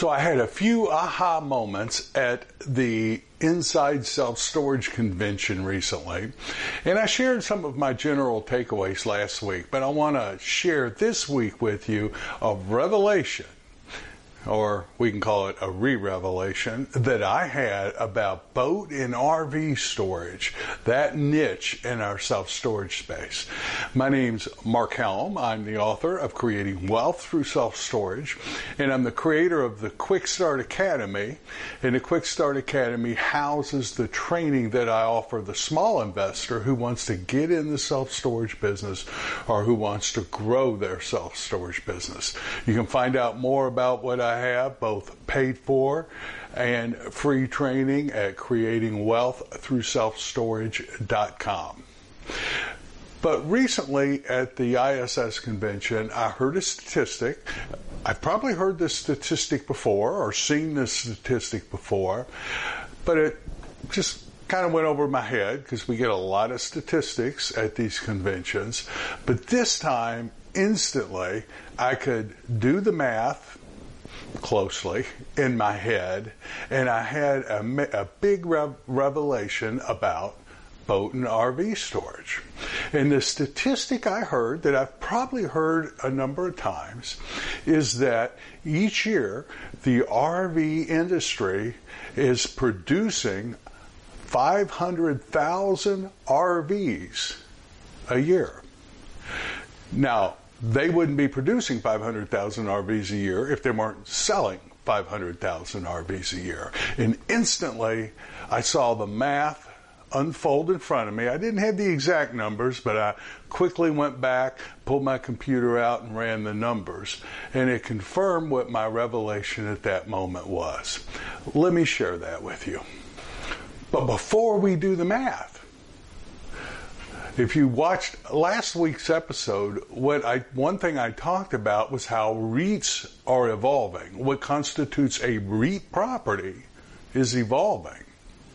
So I had a few aha moments at the Inside Self-Storage Convention recently, and I shared some of my general takeaways last week, but I want to share this week with you a revelation, or we can call it a re-revelation, that I had about boat and RV storage, that niche in our self-storage space. My name's Mark Helm. I'm the author of Creating Wealth Through Self-Storage, and I'm the creator of the Quick Start Academy. And the Quick Start Academy houses the training that I offer the small investor who wants to get in the self-storage business or who wants to grow their self-storage business. You can find out more about what I have, both paid for and free training, at creatingwealththroughselfstorage.com. But recently at the ISS convention, I heard a statistic. I've probably heard this statistic before or seen this statistic before, but it just kind of went over my head because we get a lot of statistics at these conventions. But this time, instantly, I could do the math closely in my head, and I had a big revelation about boat and RV storage. And the statistic I heard, that I've probably heard a number of times, is that each year the RV industry is producing 500,000 RVs a year. Now, they wouldn't be producing 500,000 RVs a year if they weren't selling 500,000 RVs a year. And instantly, I saw the math unfold in front of me. I didn't have the exact numbers, but I quickly went back, pulled my computer out, and ran the numbers. And it confirmed what my revelation at that moment was. Let me share that with you. But before we do the math, if you watched last week's episode, one thing I talked about was how REITs are evolving. What constitutes a REIT property is evolving.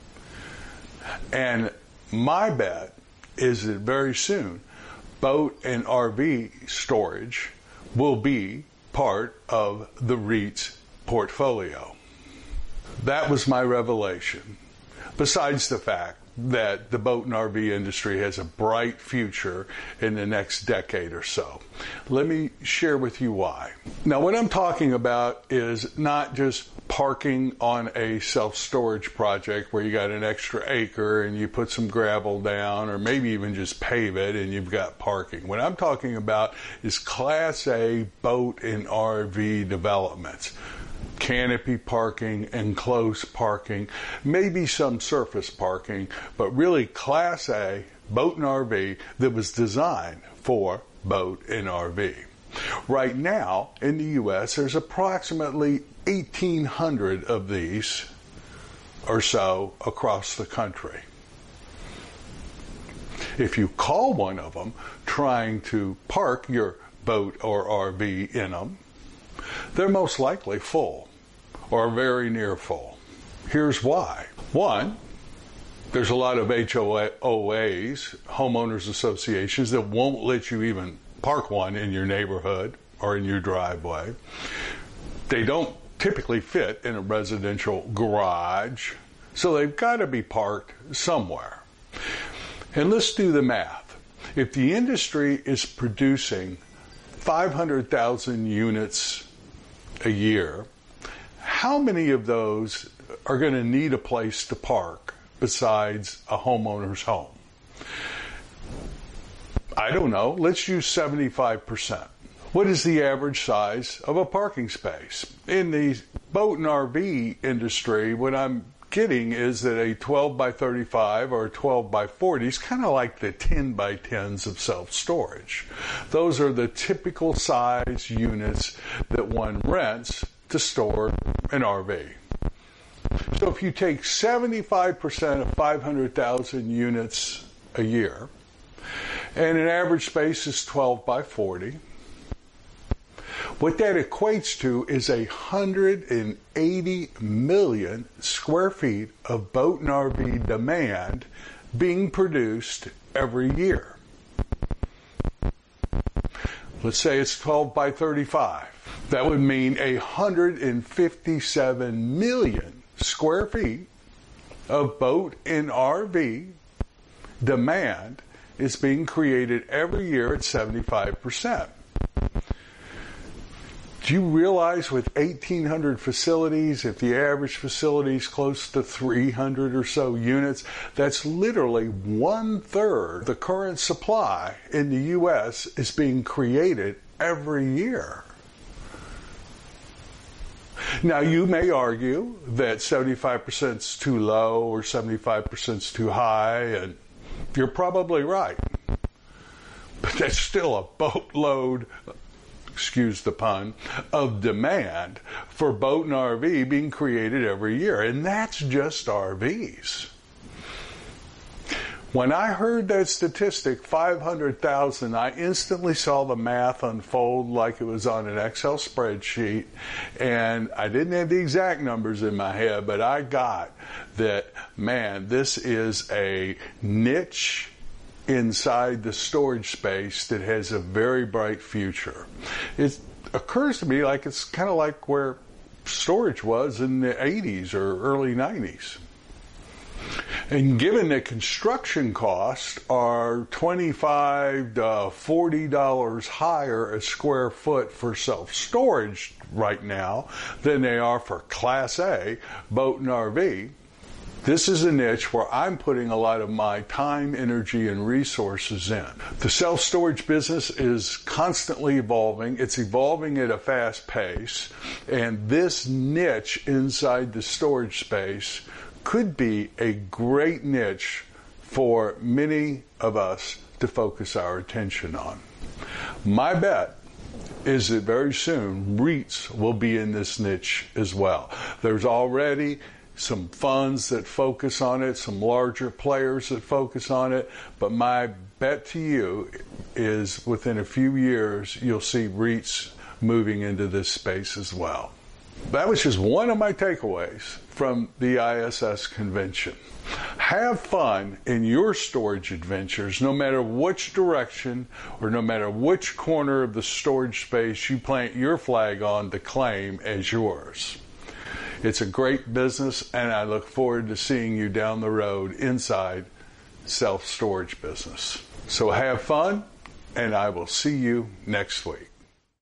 And my bet is that very soon, boat and RV storage will be part of the REIT's portfolio. That was my revelation. Besides the fact that the boat and RV industry has a bright future in the next decade or so. Let me share with you why. Now, what I'm talking about is not just parking on a self-storage project where you got an extra acre and you put some gravel down, or maybe even just pave it and you've got parking. What I'm talking about is Class A boat and RV developments. Canopy parking, enclosed parking, maybe some surface parking, but really Class A boat and RV that was designed for boat and RV. Right now in the U.S., there's approximately 1,800 of these or so across the country. If you call one of them trying to park your boat or RV in them, they're most likely full or very near full. Here's why. One, there's a lot of HOAs, homeowners associations, that won't let you even park one in your neighborhood or in your driveway. They don't typically fit in a residential garage, so they've got to be parked somewhere. And let's do the math. If the industry is producing 500,000 units a year, how many of those are going to need a place to park besides a homeowner's home? I don't know. Let's use 75%. What is the average size of a parking space? In the boat and RV industry, what I'm getting is that a 12 by 35 or a 12 by 40 is kind of like the 10 by 10s of self-storage. Those are the typical size units that one rents to store an RV. So if you take 75% of 500,000 units a year, and an average space is 12 by 40, what that equates to is 180 million square feet of boat and RV demand being produced every year. Let's say it's 12 by 35. That would mean 157 million square feet of boat and RV demand is being created every year at 75%. Do you realize with 1,800 facilities, if the average facility is close to 300 or so units, that's literally 1/3 the current supply in the U.S. is being created every year. Now, you may argue that 75% is too low or 75% is too high, and you're probably right. But that's still a boatload, excuse the pun, of demand for boat and RV being created every year. And that's just RVs. When I heard that statistic, 500,000, I instantly saw the math unfold like it was on an Excel spreadsheet. And I didn't have the exact numbers in my head, but I got that, man, this is a niche inside the storage space that has a very bright future. It occurs to me like it's kind of like where storage was in the 80s or early 90s. And given that construction costs are $25 to $40 higher a square foot for self-storage right now than they are for Class A boat and RV, this is a niche where I'm putting a lot of my time, energy, and resources in. The self-storage business is constantly evolving. It's evolving at a fast pace. And this niche inside the storage space could be a great niche for many of us to focus our attention on. My bet is that very soon REITs will be in this niche as well. There's already some funds that focus on it, some larger players that focus on it, but my bet to you is within a few years you'll see REITs moving into this space as well. That was just one of my takeaways from the ISS convention. Have fun in your storage adventures, no matter which direction or no matter which corner of the storage space you plant your flag on to claim as yours. It's a great business, and I look forward to seeing you down the road inside self-storage business. So have fun, and I will see you next week.